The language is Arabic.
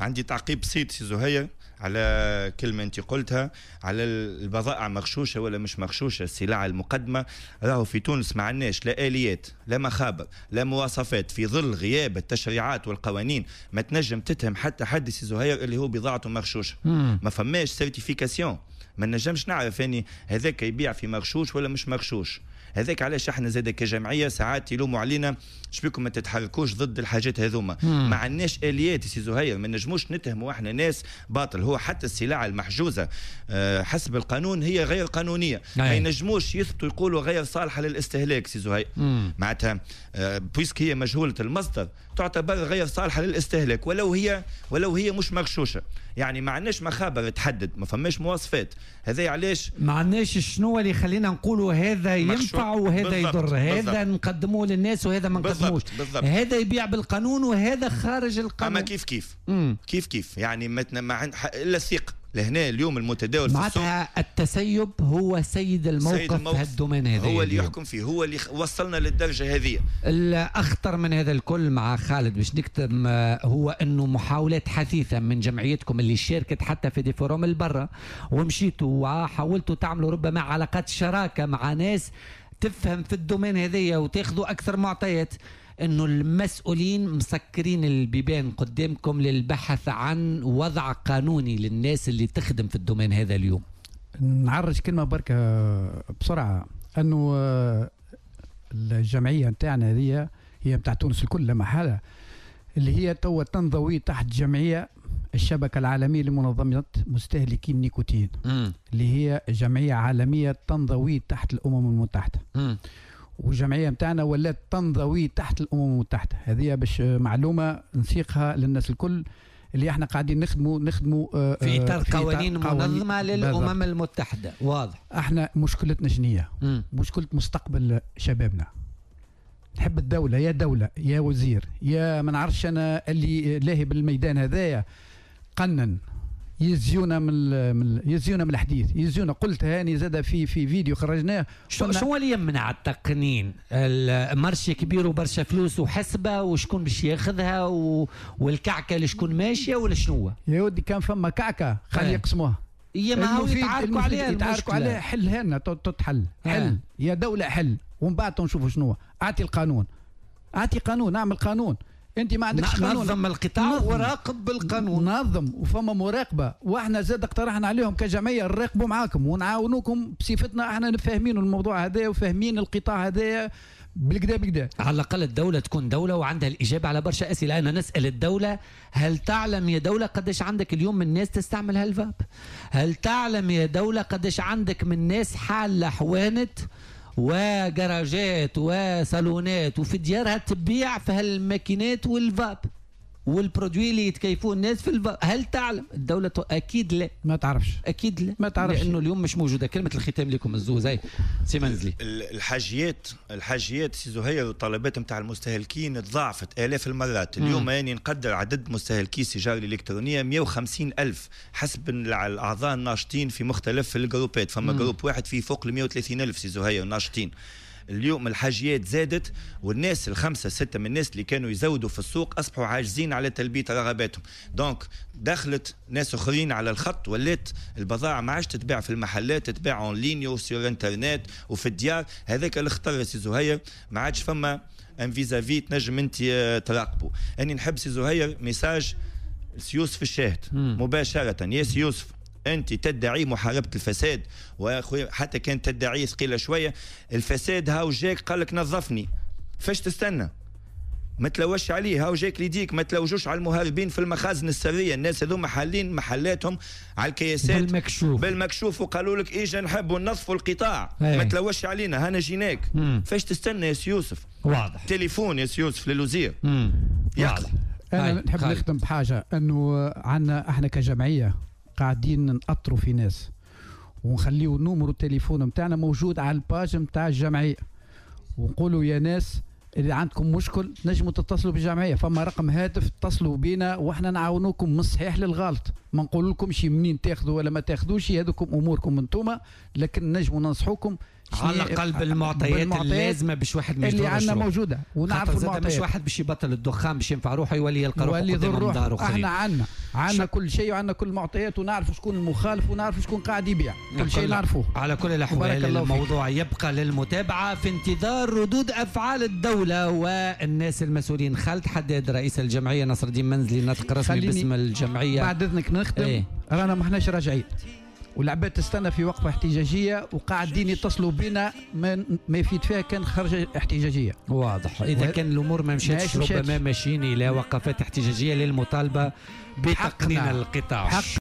عندي تعقيب بسيط سي زهير على كلمة أنت قلتها على البضائع مغشوشة ولا مش مغشوشة. السلع المقدمة راهو في تونس ما عندناش لا آليات لا مخابر لا مواصفات، في ظل غياب التشريعات والقوانين ما تنجم تتهم حتى حد سي زهير اللي هو بضاعته مغشوشة. ما فماش سيرتيفيكاسيون، ما نجمش نعرف اني هذاك يبيع في مغشوش ولا مش مغشوش. هذاك علاش احنا زاد كجمعيه ساعات يلوموا علينا شبيكم ما تتحركوش ضد الحاجات هذوما. ما عندناش اليات سي زهير، ما نجموش نتهموا احنا ناس باطل. هو حتى السلع المحجوزه حسب القانون هي غير قانونيه، ما ينجموش يثبتوا يقولوا غير صالحه للاستهلاك سي زهير. معناتها بويسك هي مجهوله المصدر تعتبر غير صالحه للاستهلاك ولو هي مش مغشوشه. يعني ما عندناش مخابر تحدد، ما فماش مواصفات. هذا علاش ما عندناش شنو اللي خلينا نقولوا هذا ينفع وهذا يضر، هذا نقدموه للناس وهذا ما نقدموش، هذا يبيع بالقانون وهذا خارج القانون. اما كيف يعني ما الا الثقه لهنا اليوم المتداول في السوق. معناتها التسيب هو سيد الموقف في هالدومين هذا، هو اللي يحكم فيه، هو اللي وصلنا للدرجه هذه. الأخطر من هذا الكل مع خالد باش نكتب هو انه محاولات حثيثه من جمعيتكم اللي شاركت حتى في دي فوروم البرة ومشيتوا وحاولتوا تعملوا ربما علاقات شراكه مع ناس تفهم في الدومين هذية وتاخذوا اكثر معطيات، انه المسؤولين مسكرين البيبان قدامكم للبحث عن وضع قانوني للناس اللي تخدم في الدومين هذا اليوم. نعرج كلمه بركه بسرعه، انه الجمعيه نتاعنا هذه هي نتاع تونس الكل لا محاله، اللي هي تو تنضوي تحت جمعيه الشبكه العالميه لمنظمه مستهلكي النيكوتين، اللي هي جمعيه عالميه تنضوي تحت الامم المتحده. والجمعيه نتاعنا ولات تنضوي تحت الامم المتحده. هذه باش معلومه نسيقها للناس الكل، اللي احنا قاعدين نخدموا في اطار قوانين منظمه للامم المتحده. واضح. احنا مشكلتنا شنية؟ مشكله مستقبل شبابنا. نحب الدوله يا دوله يا وزير يا ما نعرفش انا اللي لاهي بالميدان هذايا قنن يزيونا من الحديث، يزيونا. قلت هاني زاد في فيديو خرجناه. شو اللي يمنع التقنين؟ المرشي كبير وبرشا فلوس وحسبه وشكون باش ياخذها والكعكه اللي شكون ماشيه ولا شنو؟ يا ودي كان فما كعكه خلي يقسموها. ما هو يتعاركوا عليها، يتعاركوا عليها. حل هنا تتحل. حل يا دوله حل، ومن بعد نشوفوا شنو. اعطي القانون، اعطي قانون، اعمل قانون. انت ما عندكش قانون، نظم القطاع وراقب بالقانون. نظم وفما مراقبه، واحنا زاد اقترحنا عليهم كجمعيه نراقبوا معاكم ونعاونوكم بصفتنا احنا فاهمين الموضوع هذا وفاهمين القطاع هذا بالكدا. على الاقل الدوله تكون دوله وعندها الاجابه على برشا اسئله. انا نسال الدوله: هل تعلم يا دوله قديش عندك اليوم من ناس تستعمل هالفاب؟ هل تعلم يا دوله قديش عندك من ناس حاله حوانت وجراجات وصالونات وفي ديارها تبيع في هالماكينات والفاب والبرودوي اللي يتكيفون الناس في الفاب؟ هل تعلم الدولة؟ أكيد لا، ما تعرفش. أكيد لا، ما تعرفش، لأنه اليوم مش موجودة. كلمة الختام لكم الزوزي سي منزلي. الحاجيات سي زهير والطلبات نتاع المستهلكين تضاعفت آلاف المرات. اليوم يعني نقدر عدد مستهلكي السيجار الإلكترونية 150 ألف حسب الأعضاء الناشطين في مختلف الجروبات. فما جروب واحد فيه فوق ال 130 ألف سي زهير ناشطين. اليوم الحاجيات زادت، والناس الخمسة ستة من الناس اللي كانوا يزودوا في السوق أصبحوا عاجزين على تلبية رغباتهم. دونك دخلت ناس أخرين على الخط، ولات البضاعة ما عادش تتباع في المحلات، تتباع اون لينيو وسير الانترنت وفي الديار. هذاك الخطر سي زهير ما عادش فما ان فيزافي تنجم انت تراقبه. اني نحب سي زهير ميساج سيوسف الشاهد مباشرة. يا سي يوسف، أنت تدعي محاربة الفساد، وأخوي حتى كان تدعي ثقيلة شوية. الفساد هاو جاك قال لك نظفني، فاش تستنى؟ ما تلوش عليه. هاو جاك ليديك، ما تلوجوش على المهربين في المخازن السرية. الناس هذو محلين محلاتهم على الكياسات بالمكشوف وقالوا لك إيجا نحبوا ننظفوا القطاع. ما تلوش علينا، هنا جيناك. فاش تستنى يا سي يوسف؟ واضح. تليفون يا سي يوسف للوزير. واضح. أنا نحب نختم بحاجة، أنه عنا احنا كجمعية قاعدين نأطروا في ناس ونخليو نومرو التليفون متاعنا موجود على الباج متاع الجمعية، ونقولوا يا ناس اللي عندكم مشكل نجموا تتصلوا بالجمعية، فما رقم هاتف اتصلوا بينا واحنا نعاونوكم من الصحيح للغلط. ما نقول لكمش منين تاخذوا ولا ما تاخذوش، هذوكم اموركم انتوما، لكن نجموا ننصحوكم على الاقل بالمعطيات اللازمه باش واحد ما اللي عندنا موجوده ونعرفوا المعطيات. مش واحد باش يبطل الدخان باش ينفع روحه يولي يلقى روحه قدام دار اخرين. احنا عندنا كل شيء وعندنا كل المعطيات ونعرفوا شكون المخالف ونعرفوا شكون قاعد يبيع كل شيء نعرفوه. على كل الاحوال الموضوع يبقى للمتابعه في انتظار ردود افعال الدوله والناس المسؤولين. خالد حداد رئيس الجمعيه نصر الدين منزلي نطق رسمي باسم الجمعيه. بعد اذنك نختم. رانا ما احناش راجعين والعباد تستنى في وقفه احتجاجيه وقاعدين يتصلوا بنا ما يفيد فيها كان خرج احتجاجيه. واضح. اذا كان الامور ما مشاتش ربما ماشيين الى وقفات احتجاجيه للمطالبه بتقنين القطاع.